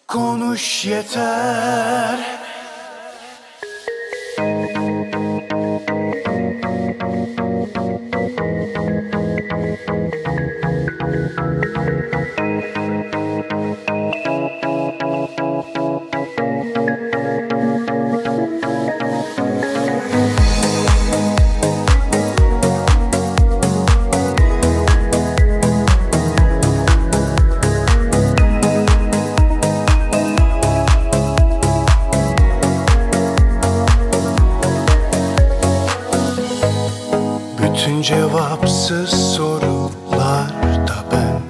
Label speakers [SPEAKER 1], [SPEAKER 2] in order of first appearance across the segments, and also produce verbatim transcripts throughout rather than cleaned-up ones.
[SPEAKER 1] Konuş yeter. Bütün cevapsız sorularda ben,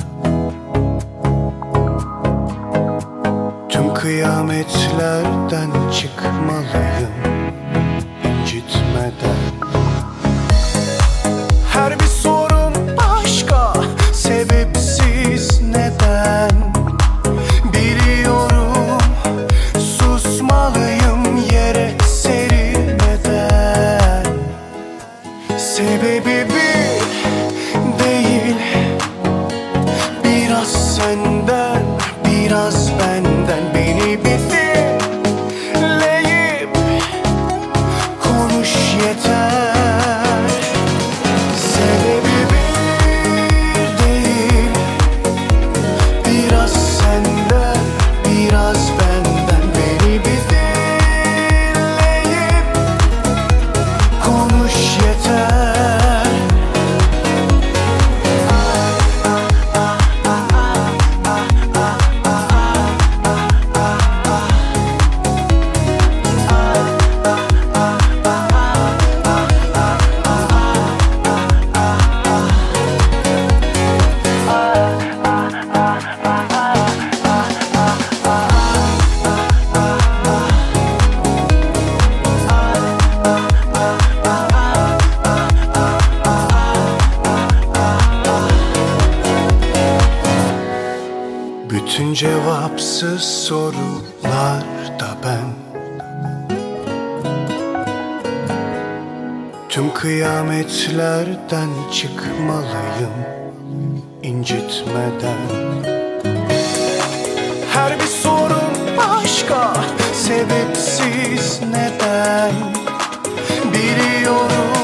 [SPEAKER 1] tüm kıyametlerden çıkmalıyım incitmeden. Her bir sorun başka, sebepsiz neden? Biliyorum susmalıyım yere serilmeden. Sebebi bir değil, biraz senden, biraz benden. Beni bitirleyip konuş yeter. Sebebi bir değil, biraz senden, biraz benden. Beni bitirleyip konuş yeter. Bütün cevapsız sorularda ben, tüm kıyametlerden çıkmalıyım incitmeden. Her bir sorun başka, sebepsiz neden? Biliyorum